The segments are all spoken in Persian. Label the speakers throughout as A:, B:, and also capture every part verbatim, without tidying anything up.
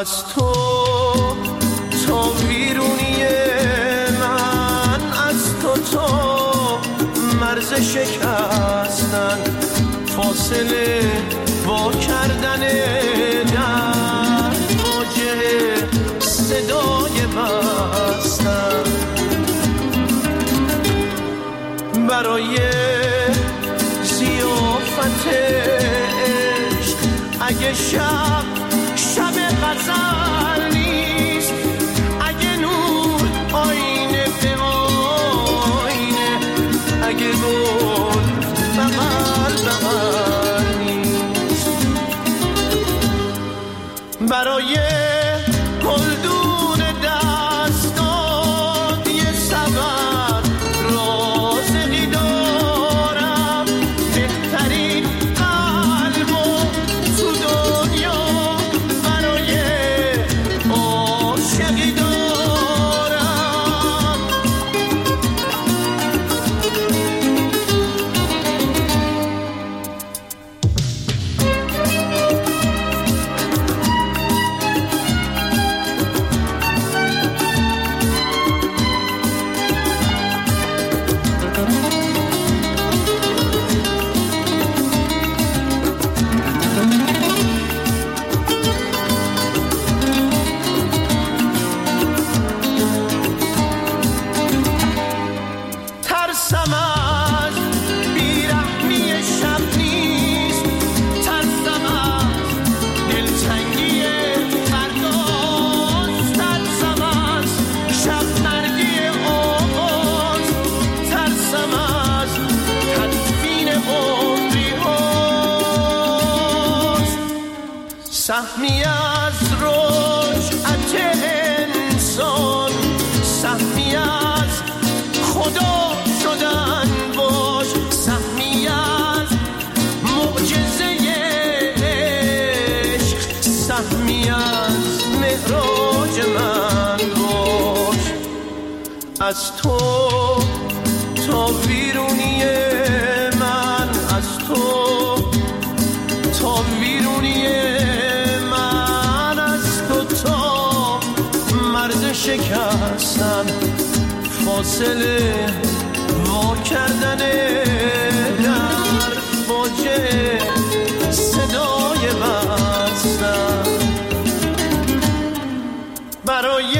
A: از تو تا ویرونی من، از تو تا مرز شکستن، فاصله با کردن در واجه صدای بستن. برای ضیافت عشق اگه شب شب غزل نیست، اگه نور آینه به آینه، اگه گل بغل بغل نیست. برای گلدون دستات یه سبب رازقی دارم، بهترین قلب و تو دنیا برای عاشقی دارم. ترسم از بیرحمی شب نیست، ترسم از دلتنگی فرداست، ترسم از شب مرگی آغاز، ترسم از تدفین عمری هاست. سهمی از رجعت انسان، سهمی از خدا شدن باش، سهمی از معجزه عشق، سهمی از معراج من باش. از تو تا ویرونی من، از تو تا ویرونی من، از تو تا مرز شکستن، فاصله وا کردن در واجه صدای بستن. برای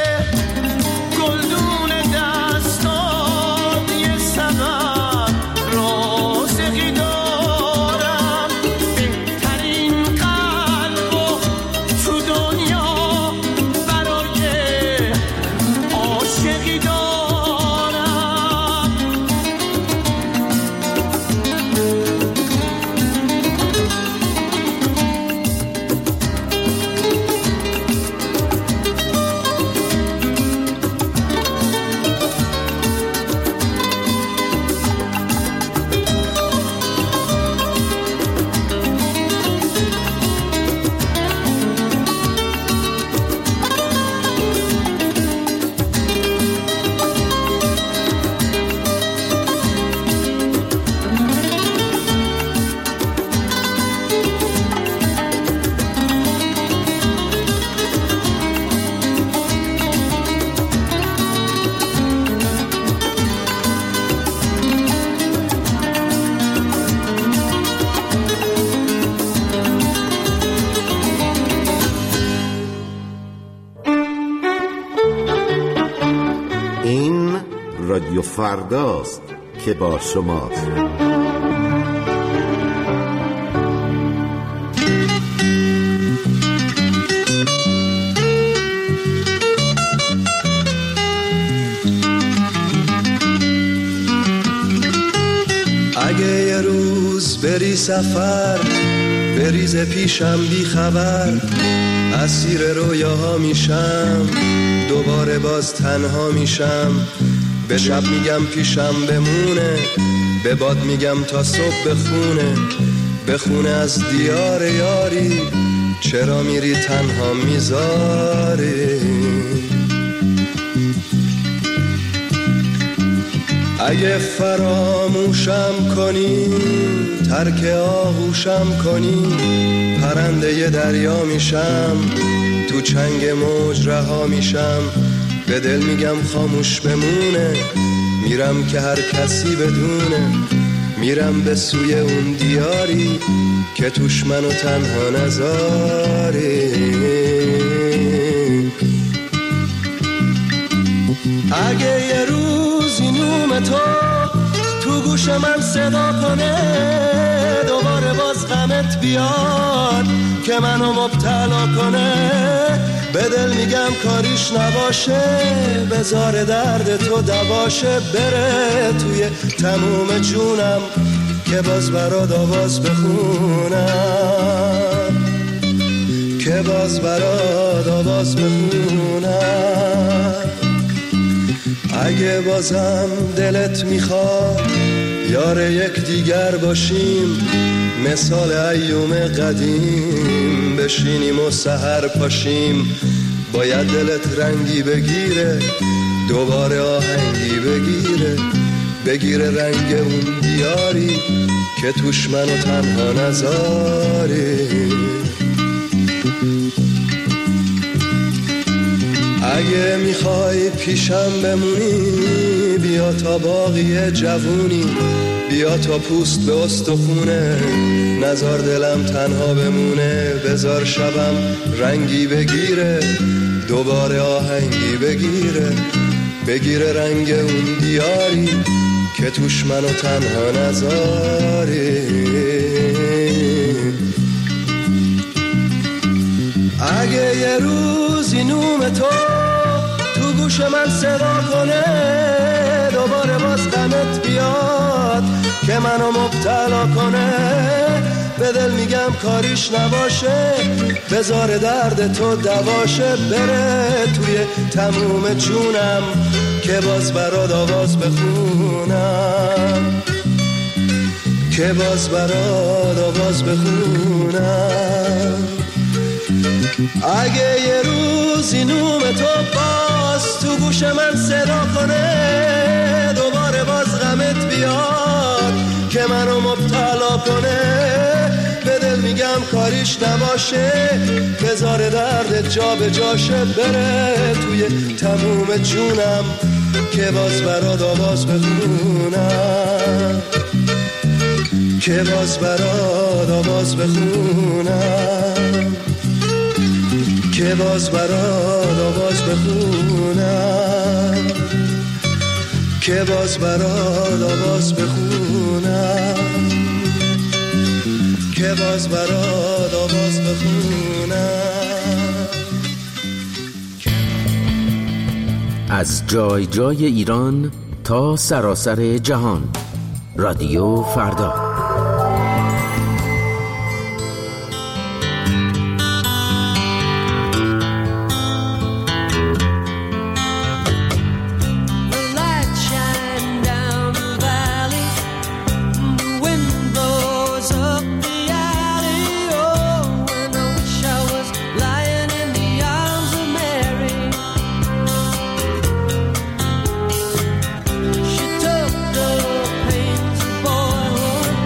A: گلدون دستات یه سبب رازقی دارم، بهترین قلب و تو دنیا برای عاشقی دارم.
B: این رادیو فرداست که با شماست.
C: اگه یه روز بری سفر، بریز پیشم بی خبر، اسیر رویاها میشم، دوباره باز تنها میشم. به شب میگم پیشم بمونه، به باد میگم تا صبح بخونه، بخونه از دیار یاری، چرا میری تنها میذاری. اگه فراموشم کنی، ترک آغوشم کنی، پرنده ی دریا میشم، تو تو چنگ موج رها میشم، به دل میگم خاموش بمونه، میرم که هر کسی بدونه، میرم به سوی اون دیاری که توش منو تنها نذاری. اگه یه روزی نوم تو تو گوش من صدا کنه، دوباره باز غمت بیاد که منو مبتلا کنه، به دل میگم کاریش نباشه، بذار درد تو دواشه، بره توی تموم جونم که باز برات آواز بخونم، که باز برات آواز بخونم. اگه بازم دلت میخواد یار یک دیگر باشیم، مثال ایوم قدیم بشینیم و سحر پاشیم، باید دلت رنگی بگیره، دوباره آهنگی بگیره، بگیره رنگ اون دیاری که توش منو تنها نذاری. اگه میخوای پیشم بمونی، بیا تا باقی جوونی، بیا تا پوست به استخونه، نزار دلم تنها بمونه، بزار شبم رنگی بگیره، دوباره آهنگی بگیره، بگیره رنگ اون دیاری که توش منو تنها نذاری. اگه یه روزی نوم تو تو گوش من صدا کنه، دوباره باز غمت بیاد که منو مبتلا کنه، به دل میگم کاریش نباشه، بذار درد تو دواشه، بره توی تموم جونم که باز برات آواز بخونم، که باز برات آواز بخونم. اگه یه روزی نوم تو باز تو گوش من صدا کنه، دوباره باز غمت بیاد که منو مبتلا کنه، به دل میگم کاریش نباشه، بذار درد جا به جاشه، بره توی تموم جونم که باز برات آواز بخونم، که باز برات آواز بخونم، که باز برات آواز بخونم، که باز برات آواز بخونم، که باز برات آواز بخونم.
D: از جای جای ایران تا سراسر جهان، رادیو فردا.
E: She took the pains of boyhood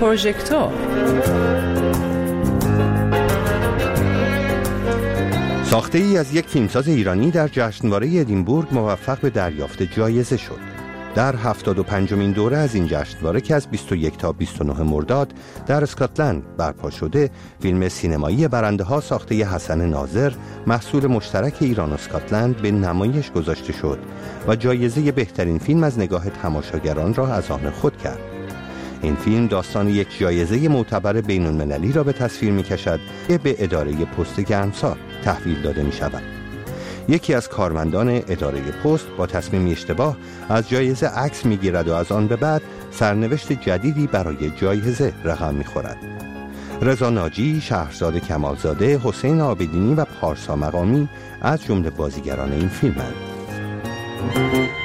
E: پروژکتور.
F: ساخته ای از یک فیلمساز ایرانی در جشنواره ادینبورگ موفق به دریافت جایزه شد. در هفتاد و پنجمین دوره از این جشنواره که از بیست و یک تا بیست و نه مرداد در اسکاتلند برپا شده، فیلم سینمایی برنده ها ساخته حسن ناظر محصول مشترک ایران و اسکاتلند به نمایش گذاشته شد و جایزه بهترین فیلم از نگاه تماشاگران را از آن خود کرد. این فیلم داستان یک جایزه معتبر بین‌المللی را به تصویر می‌کشد که به اداره پست گرمسار تحویل داده می‌شود. یکی از کارمندان اداره پست با تصمیم اشتباه از جایزه عکس می‌گیرد و از آن به بعد سرنوشت جدیدی برای جایزه رقم می‌خورد. رضا ناجی، شهرزاد کمالزاده، حسین عابدینی و پارسا مقامی از جمله بازیگران این فیلمند.